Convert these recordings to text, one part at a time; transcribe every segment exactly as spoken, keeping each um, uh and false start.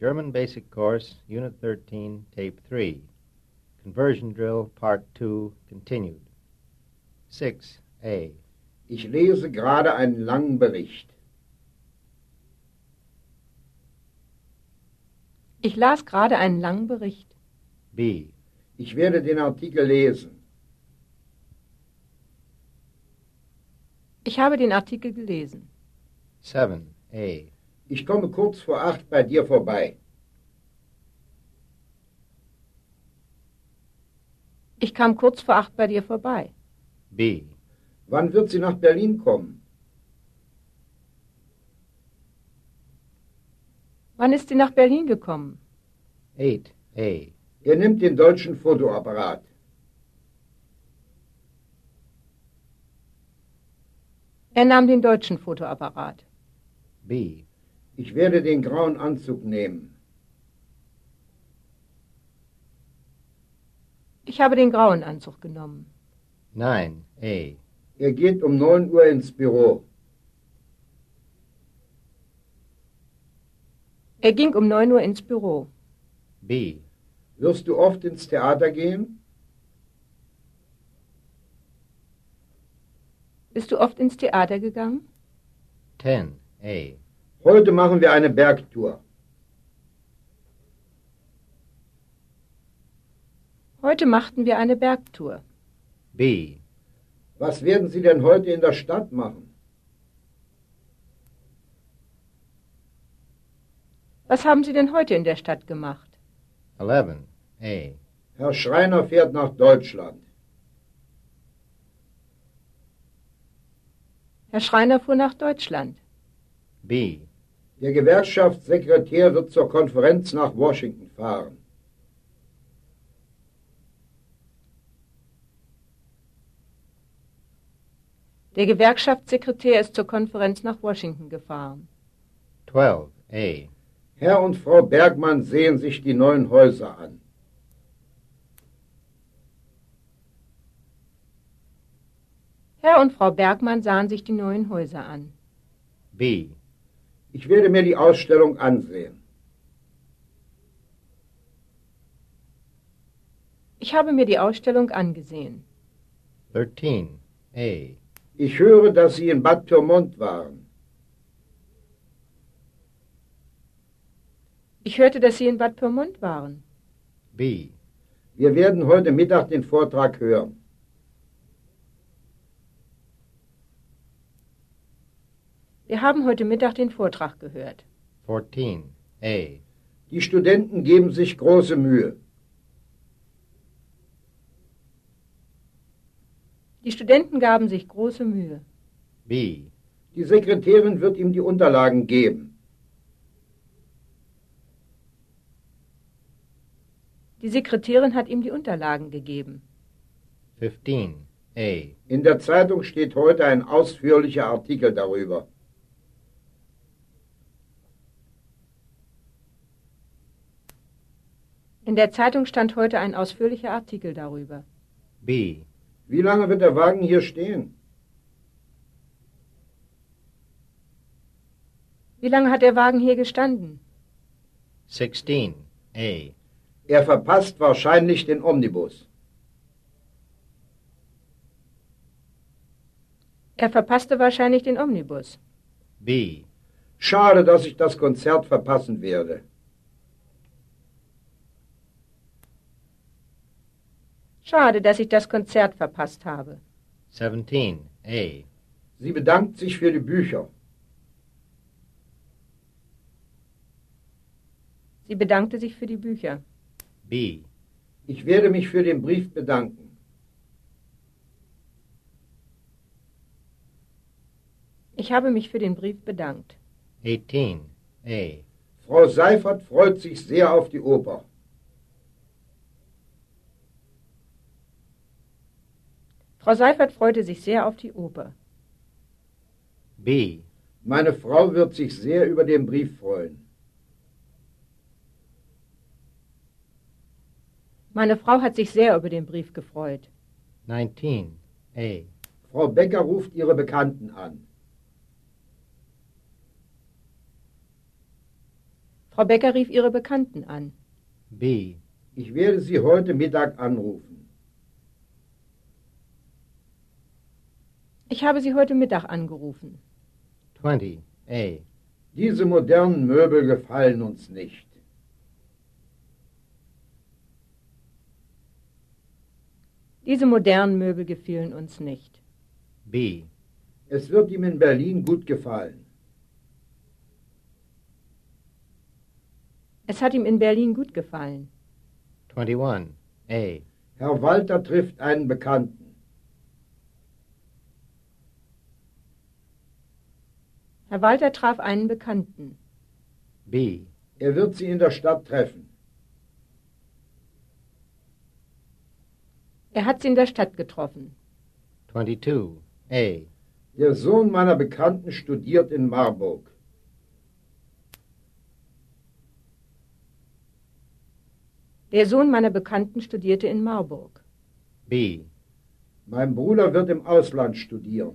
German Basic Course, Unit thirteen, Tape three. Conversion Drill, Part two, continued. six A. Ich lese gerade einen langen Bericht. Ich las gerade einen langen Bericht. B. Ich werde den Artikel lesen. Ich habe den Artikel gelesen. seven A. Ich komme kurz vor acht bei dir vorbei. Ich kam kurz vor acht bei dir vorbei. B. Wann wird sie nach Berlin kommen? Wann ist sie nach Berlin gekommen? eight A. Er nimmt den deutschen Fotoapparat. Er nahm den deutschen Fotoapparat. B. Ich werde den grauen Anzug nehmen. Ich habe den grauen Anzug genommen. nine A. Er geht um neun Uhr ins Büro. Er ging um neun Uhr ins Büro. B. Wirst du oft ins Theater gehen? Bist du oft ins Theater gegangen? ten A. Heute machen wir eine Bergtour. Heute machten wir eine Bergtour. B. Was werden Sie denn heute in der Stadt machen? Was haben Sie denn heute in der Stadt gemacht? eleven A. Herr Schreiner fährt nach Deutschland. Herr Schreiner fuhr nach Deutschland. B. Der Gewerkschaftssekretär wird zur Konferenz nach Washington fahren. Der Gewerkschaftssekretär ist zur Konferenz nach Washington gefahren. twelve A. Herr und Frau Bergmann sehen sich die neuen Häuser an. Herr und Frau Bergmann sahen sich die neuen Häuser an. B. Ich werde mir die Ausstellung ansehen. Ich habe mir die Ausstellung angesehen. thirteen A. Ich höre, dass Sie in Bad Pyrmont waren. Ich hörte, dass Sie in Bad Pyrmont waren. B. Wir werden heute Mittag den Vortrag hören. Wir haben heute Mittag den Vortrag gehört. fourteen A. Die Studenten geben sich große Mühe. Die Studenten gaben sich große Mühe. B. Die Sekretärin wird ihm die Unterlagen geben. Die Sekretärin hat ihm die Unterlagen gegeben. fifteen A. In der Zeitung steht heute ein ausführlicher Artikel darüber. In der Zeitung stand heute ein ausführlicher Artikel darüber. B. Wie lange wird der Wagen hier stehen? Wie lange hat der Wagen hier gestanden? sixteen A. Er verpasst wahrscheinlich den Omnibus. Er verpasste wahrscheinlich den Omnibus. B. Schade, dass ich das Konzert verpassen werde. Schade, dass ich das Konzert verpasst habe. seventeen A. Sie bedankt sich für die Bücher. Sie bedankte sich für die Bücher. B. Ich werde mich für den Brief bedanken. Ich habe mich für den Brief bedankt. eighteen A. Frau Seifert freut sich sehr auf die Oper. Frau Seifert freute sich sehr auf die Oper. B. Meine Frau wird sich sehr über den Brief freuen. Meine Frau hat sich sehr über den Brief gefreut. nineteen A. Frau Becker ruft ihre Bekannten an. Frau Becker rief ihre Bekannten an. B. Ich werde Sie heute Mittag anrufen. Ich habe Sie heute Mittag angerufen. twenty. A. Diese modernen Möbel gefallen uns nicht. Diese modernen Möbel gefielen uns nicht. B. Es wird ihm in Berlin gut gefallen. Es hat ihm in Berlin gut gefallen. twenty-one. A. Herr Walter trifft einen Bekannten. Herr Walter traf einen Bekannten. B. Er wird sie in der Stadt treffen. Er hat sie in der Stadt getroffen. twenty-two. A. Der Sohn meiner Bekannten studiert in Marburg. Der Sohn meiner Bekannten studierte in Marburg. B. Mein Bruder wird im Ausland studieren.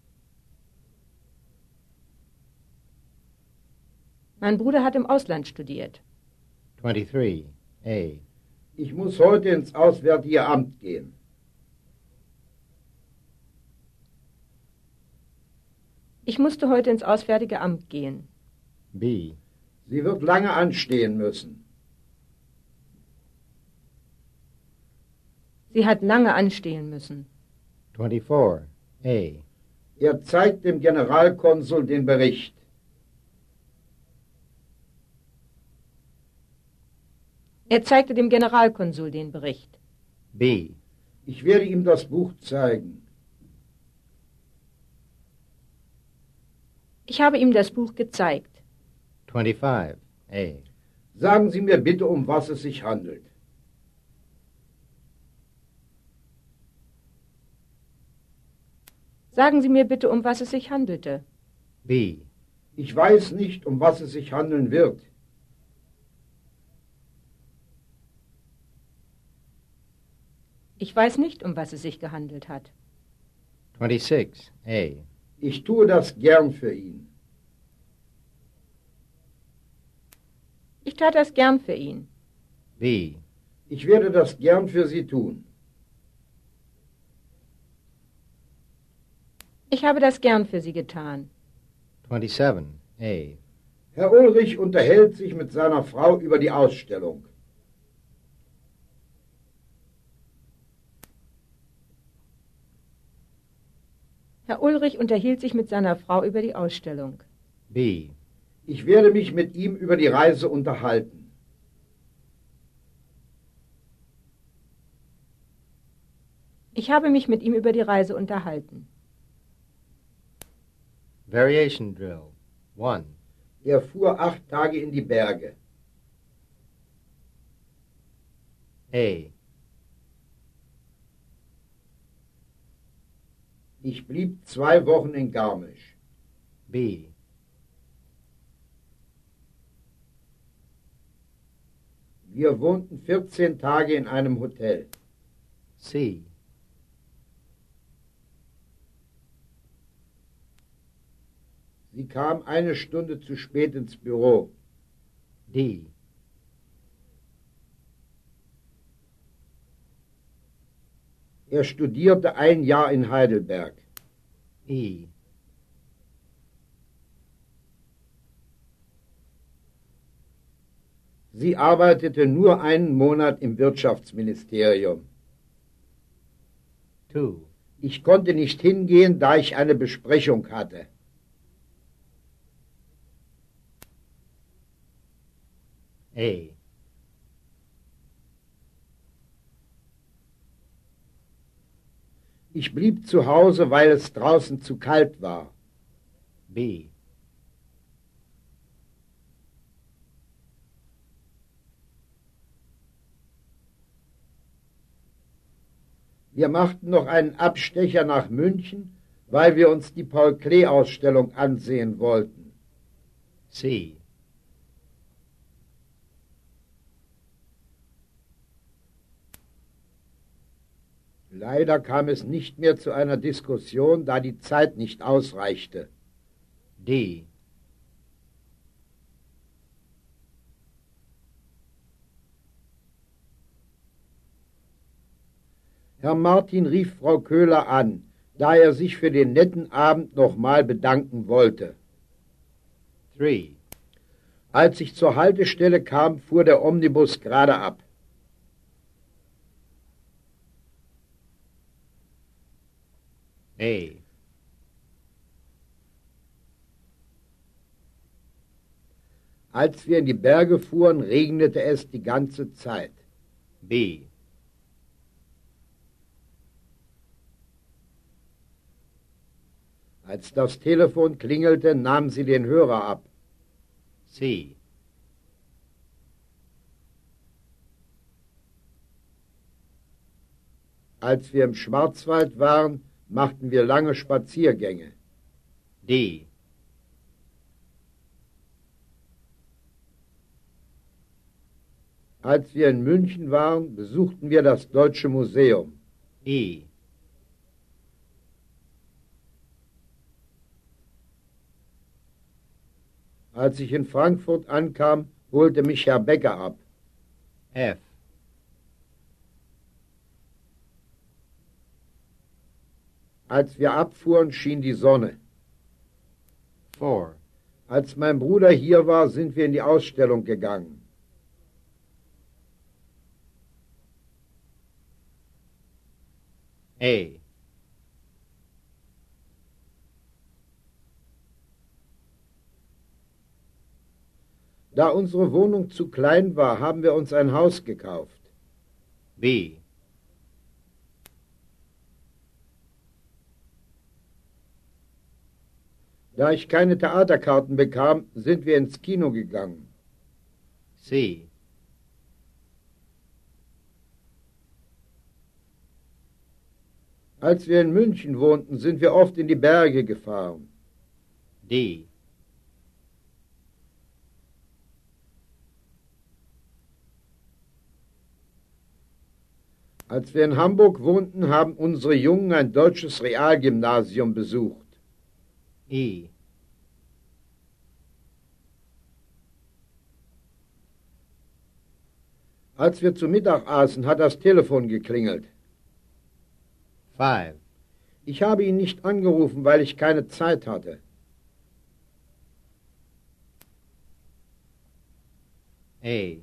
Mein Bruder hat im Ausland studiert. twenty-three. A. Ich muss heute ins Auswärtige Amt gehen. Ich musste heute ins Auswärtige Amt gehen. B. Sie wird lange anstehen müssen. Sie hat lange anstehen müssen. twenty-four. A. Er zeigt dem Generalkonsul den Bericht. Er zeigte dem Generalkonsul den Bericht. B. Ich werde ihm das Buch zeigen. Ich habe ihm das Buch gezeigt. twenty-five. A. Sagen Sie mir bitte, um was es sich handelt. Sagen Sie mir bitte, um was es sich handelte. B. Ich weiß nicht, um was es sich handeln wird. Ich weiß nicht, um was es sich gehandelt hat. twenty-six. A. Ich tue das gern für ihn. Ich tat das gern für ihn. B. Ich werde das gern für Sie tun. Ich habe das gern für Sie getan. twenty-seven. A. Herr Ulrich unterhält sich mit seiner Frau über die Ausstellung. Herr Ulrich unterhielt sich mit seiner Frau über die Ausstellung. B. Ich werde mich mit ihm über die Reise unterhalten. Ich habe mich mit ihm über die Reise unterhalten. Variation drill. one. Er fuhr acht Tage in die Berge. A. Ich blieb zwei Wochen in Garmisch. B. Wir wohnten vierzehn Tage in einem Hotel. C. Sie kam eine Stunde zu spät ins Büro. D. Er studierte ein Jahr in Heidelberg. E. Sie arbeitete nur einen Monat im Wirtschaftsministerium. two. Ich konnte nicht hingehen, da ich eine Besprechung hatte. A. Ich blieb zu Hause, weil es draußen zu kalt war. B. Wir machten noch einen Abstecher nach München, weil wir uns die Paul-Klee-Ausstellung ansehen wollten. C. Leider kam es nicht mehr zu einer Diskussion, da die Zeit nicht ausreichte. D. Herr Martin rief Frau Köhler an, da er sich für den netten Abend nochmal bedanken wollte. three. Als ich zur Haltestelle kam, fuhr der Omnibus gerade ab. A. Als wir in die Berge fuhren, regnete es die ganze Zeit. B. Als das Telefon klingelte, nahm sie den Hörer ab. C. Als wir im Schwarzwald waren, machten wir lange Spaziergänge. D. Als wir in München waren, besuchten wir das Deutsche Museum. E. Als ich in Frankfurt ankam, holte mich Herr Becker ab. F. Als wir abfuhren, schien die Sonne. four. Als mein Bruder hier war, sind wir in die Ausstellung gegangen. A. Da unsere Wohnung zu klein war, haben wir uns ein Haus gekauft. B. Da ich keine Theaterkarten bekam, sind wir ins Kino gegangen. C. Als wir in München wohnten, sind wir oft in die Berge gefahren. D. Als wir in Hamburg wohnten, haben unsere Jungen ein deutsches Realgymnasium besucht. E. Als wir zu Mittag aßen, hat das Telefon geklingelt. five. Ich habe ihn nicht angerufen, weil ich keine Zeit hatte. A.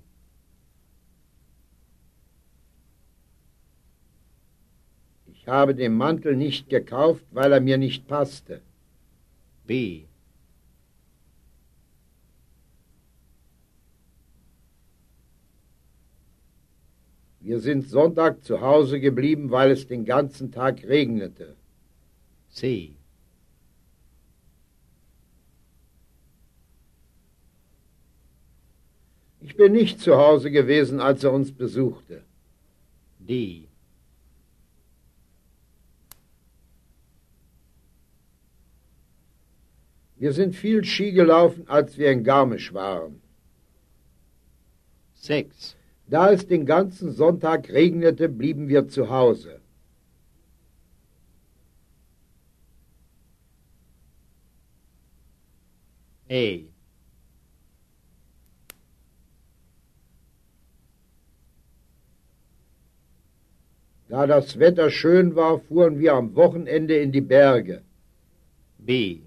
Ich habe den Mantel nicht gekauft, weil er mir nicht passte. B. Wir sind Sonntag zu Hause geblieben, weil es den ganzen Tag regnete. C. Ich bin nicht zu Hause gewesen, als er uns besuchte. D. Wir sind viel Ski gelaufen, als wir in Garmisch waren. six. Da es den ganzen Sonntag regnete, blieben wir zu Hause. A. Da das Wetter schön war, fuhren wir am Wochenende in die Berge. B.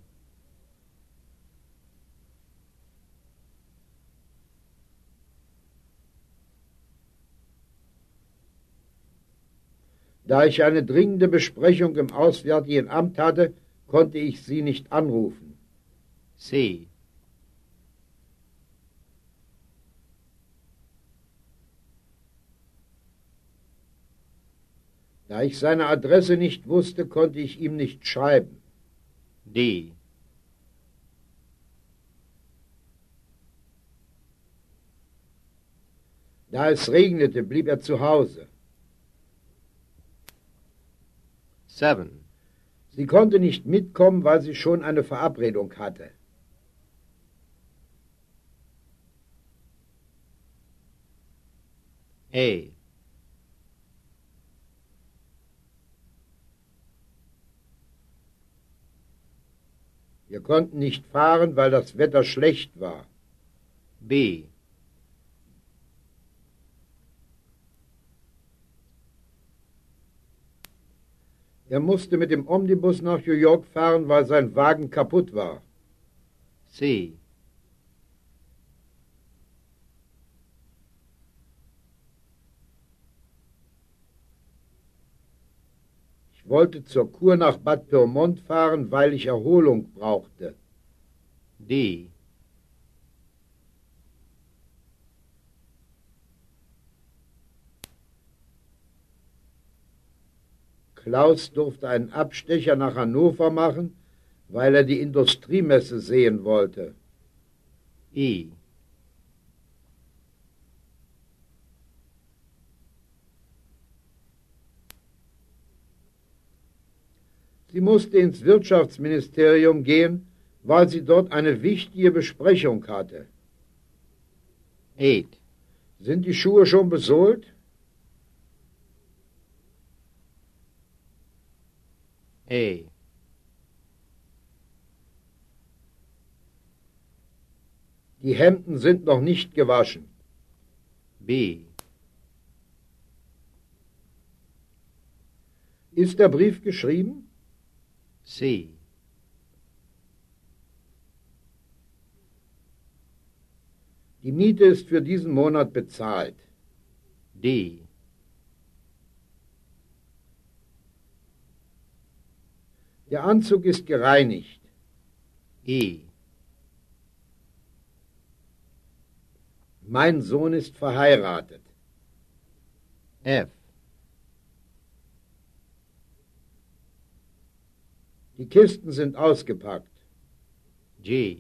Da ich eine dringende Besprechung im Auswärtigen Amt hatte, konnte ich Sie nicht anrufen. C. Da ich seine Adresse nicht wusste, konnte ich ihm nicht schreiben. D. Da es regnete, blieb er zu Hause. seven. Sie konnte nicht mitkommen, weil sie schon eine Verabredung hatte. A. Wir konnten nicht fahren, weil das Wetter schlecht war. B. Er musste mit dem Omnibus nach New York fahren, weil sein Wagen kaputt war. C. Ich wollte zur Kur nach Bad Pyrmont fahren, weil ich Erholung brauchte. D. Klaus durfte einen Abstecher nach Hannover machen, weil er die Industriemesse sehen wollte. E. Sie musste ins Wirtschaftsministerium gehen, weil sie dort eine wichtige Besprechung hatte. Eight. Sind die Schuhe schon besohlt? A. Die Hemden sind noch nicht gewaschen. B. Ist der Brief geschrieben? C. Die Miete ist für diesen Monat bezahlt. D. Der Anzug ist gereinigt. E. Mein Sohn ist verheiratet. F. Die Kisten sind ausgepackt. G.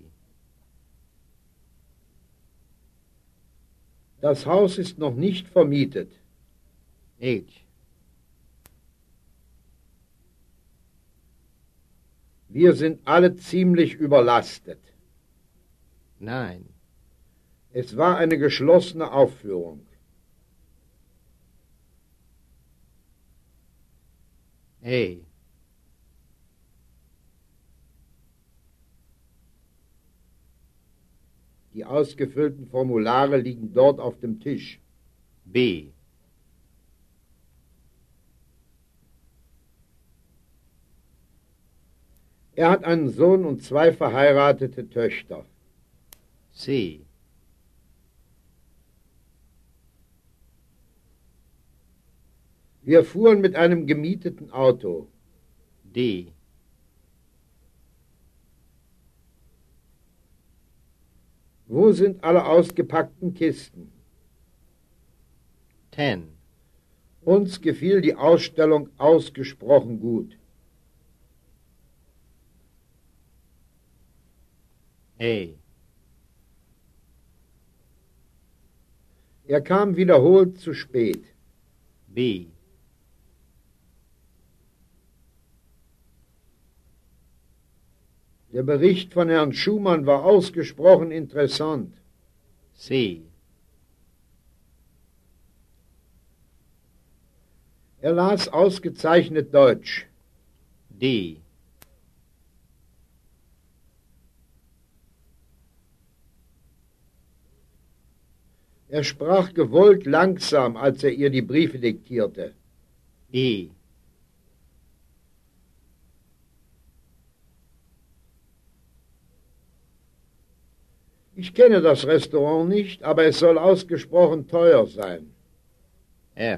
Das Haus ist noch nicht vermietet. H. Wir sind alle ziemlich überlastet. Nine. Es war eine geschlossene Aufführung. A. Die ausgefüllten Formulare liegen dort auf dem Tisch. B. Er hat einen Sohn und zwei verheiratete Töchter. C. Wir fuhren mit einem gemieteten Auto. D. Wo sind alle ausgepackten Kisten? Ten. Uns gefiel die Ausstellung ausgesprochen gut. A. Er kam wiederholt zu spät. B. Der Bericht von Herrn Schumann war ausgesprochen interessant. C. Er las ausgezeichnet Deutsch. D. Er sprach gewollt langsam, als er ihr die Briefe diktierte. E. Ich kenne das Restaurant nicht, aber es soll ausgesprochen teuer sein. F.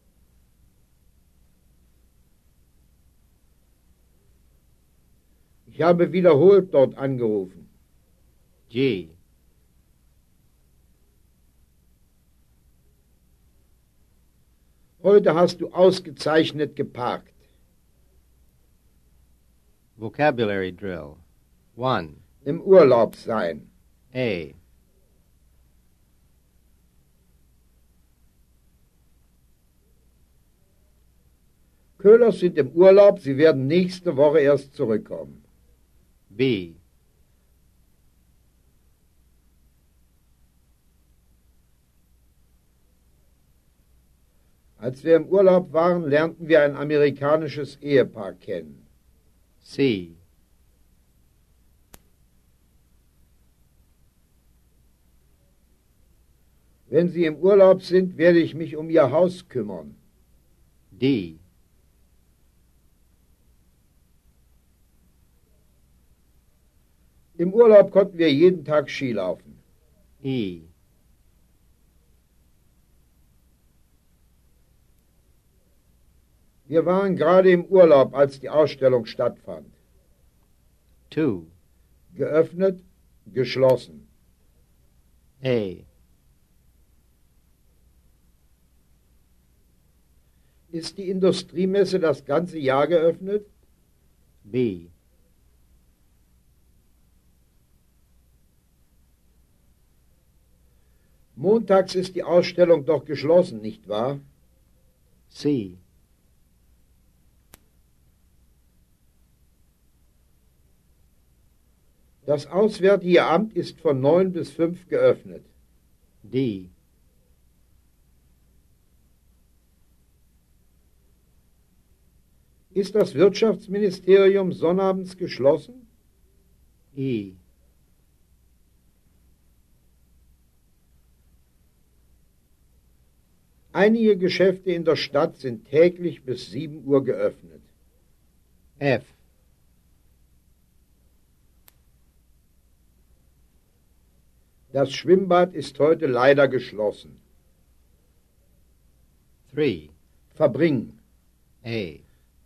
Ich habe wiederholt dort angerufen. G. Heute hast du ausgezeichnet geparkt. Vocabulary drill. One. Im Urlaub sein. A. Köhlers sind im Urlaub, sie werden nächste Woche erst zurückkommen. B. Als wir im Urlaub waren, lernten wir ein amerikanisches Ehepaar kennen. C. Wenn Sie im Urlaub sind, werde ich mich um Ihr Haus kümmern. D. Im Urlaub konnten wir jeden Tag Ski laufen. E. Wir waren gerade im Urlaub, als die Ausstellung stattfand. Two. Geöffnet, geschlossen. A. Ist die Industriemesse das ganze Jahr geöffnet? B. Montags ist die Ausstellung doch geschlossen, nicht wahr? C. Das Auswärtige Amt ist von neun bis fünf geöffnet. D. Ist das Wirtschaftsministerium sonnabends geschlossen? E. Einige Geschäfte in der Stadt sind täglich bis sieben Uhr geöffnet. F. Das Schwimmbad ist heute leider geschlossen. Three. Verbringen. A.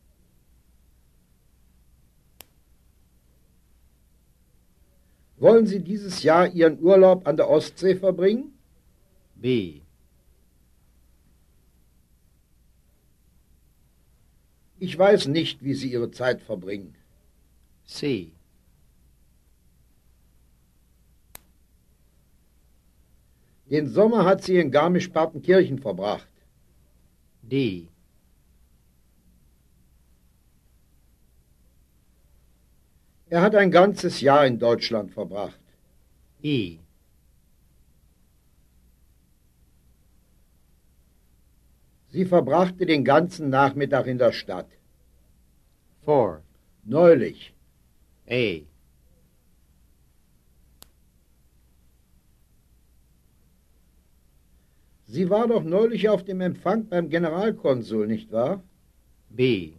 Wollen Sie dieses Jahr Ihren Urlaub an der Ostsee verbringen? B. Ich weiß nicht, wie Sie Ihre Zeit verbringen. C. Den Sommer hat sie in Garmisch-Partenkirchen verbracht. D. Er hat ein ganzes Jahr in Deutschland verbracht. E. Sie verbrachte den ganzen Nachmittag in der Stadt. Four. Neulich. A. Sie war doch neulich auf dem Empfang beim Generalkonsul, nicht wahr? B.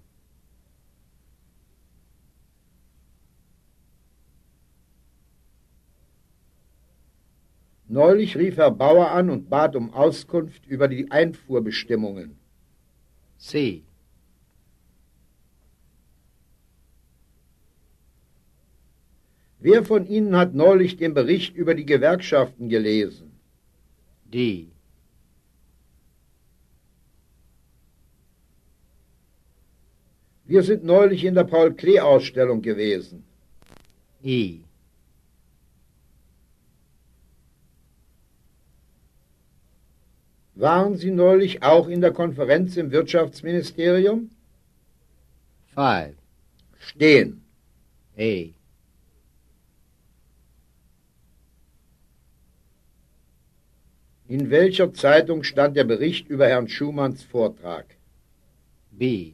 Neulich rief Herr Bauer an und bat um Auskunft über die Einfuhrbestimmungen. C. Wer von Ihnen hat neulich den Bericht über die Gewerkschaften gelesen? D. Wir sind neulich in der Paul-Klee-Ausstellung gewesen. E. Waren Sie neulich auch in der Konferenz im Wirtschaftsministerium? Five. Stehen. A. In welcher Zeitung stand der Bericht über Herrn Schumanns Vortrag? B.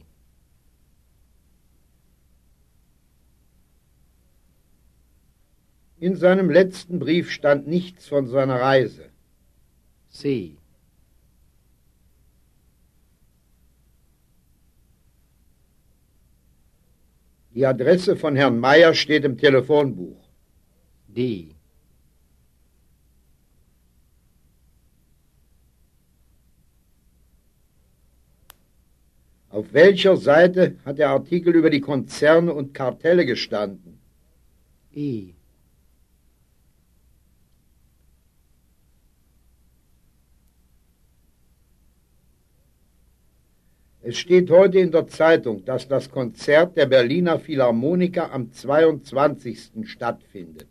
In seinem letzten Brief stand nichts von seiner Reise. C. Die Adresse von Herrn Meyer steht im Telefonbuch. D. Auf welcher Seite hat der Artikel über die Konzerne und Kartelle gestanden? E. Es steht heute in der Zeitung, dass das Konzert der Berliner Philharmoniker am zweiundzwanzigsten stattfindet.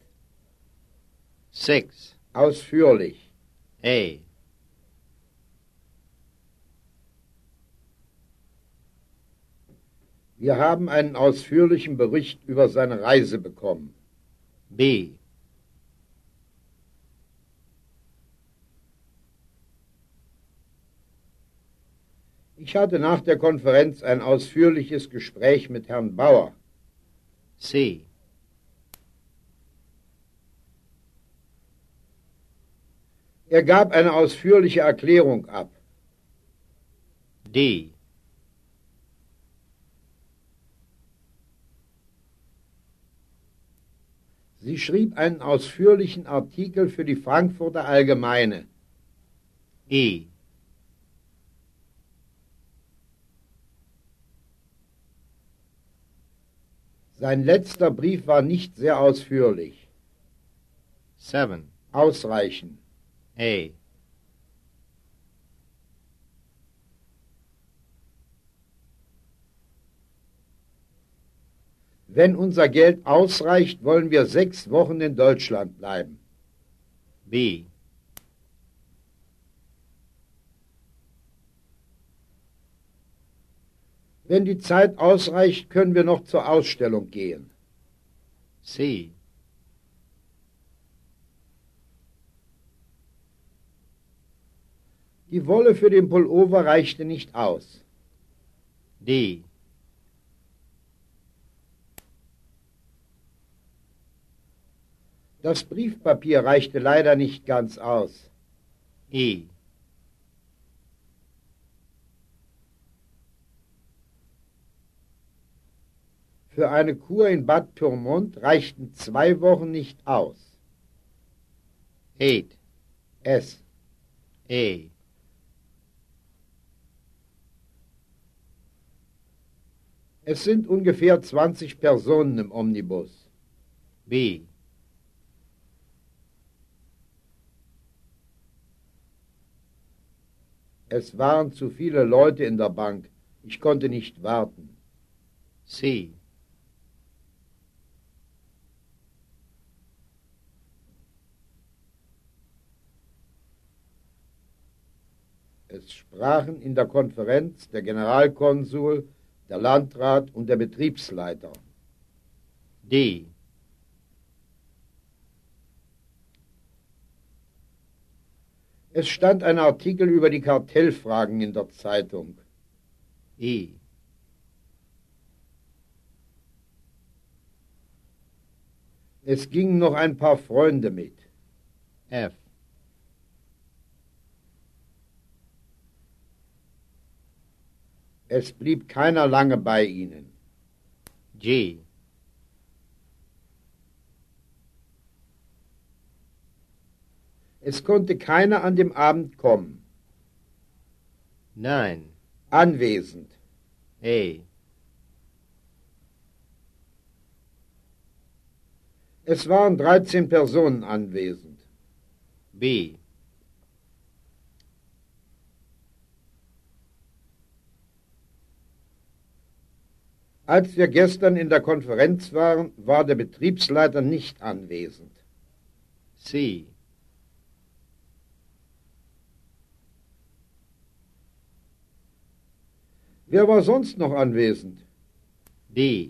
Six. Ausführlich. A. Wir haben einen ausführlichen Bericht über seine Reise bekommen. B. Ich hatte nach der Konferenz ein ausführliches Gespräch mit Herrn Bauer. C. Er gab eine ausführliche Erklärung ab. D. Sie schrieb einen ausführlichen Artikel für die Frankfurter Allgemeine. E. Sein letzter Brief war nicht sehr ausführlich. Seven. Ausreichen. A. Wenn unser Geld ausreicht, wollen wir sechs Wochen in Deutschland bleiben. B. Wenn die Zeit ausreicht, können wir noch zur Ausstellung gehen. C. Die Wolle für den Pullover reichte nicht aus. D. Das Briefpapier reichte leider nicht ganz aus. E. Für eine Kur in Bad Pyrmont reichten zwei Wochen nicht aus. Eight. S. A. Es sind ungefähr zwanzig Personen im Omnibus. B. Es waren zu viele Leute in der Bank. Ich konnte nicht warten. C. Es sprachen in der Konferenz der Generalkonsul, der Landrat und der Betriebsleiter. D. Es stand ein Artikel über die Kartellfragen in der Zeitung. E. Es gingen noch ein paar Freunde mit. F. Es blieb keiner lange bei ihnen. G. Es konnte keiner an dem Abend kommen. Nine. Anwesend. A. Es waren dreizehn Personen anwesend. B. Als wir gestern in der Konferenz waren, war der Betriebsleiter nicht anwesend. C. Wer war sonst noch anwesend? D.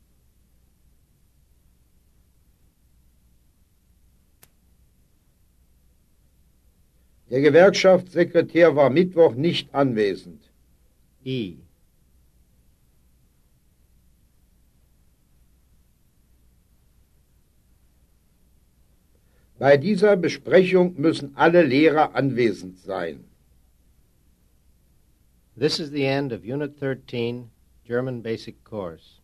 Der Gewerkschaftssekretär war Mittwoch nicht anwesend. E. Bei dieser Besprechung müssen alle Lehrer anwesend sein. This is the end of Unit thirteen, German Basic Course.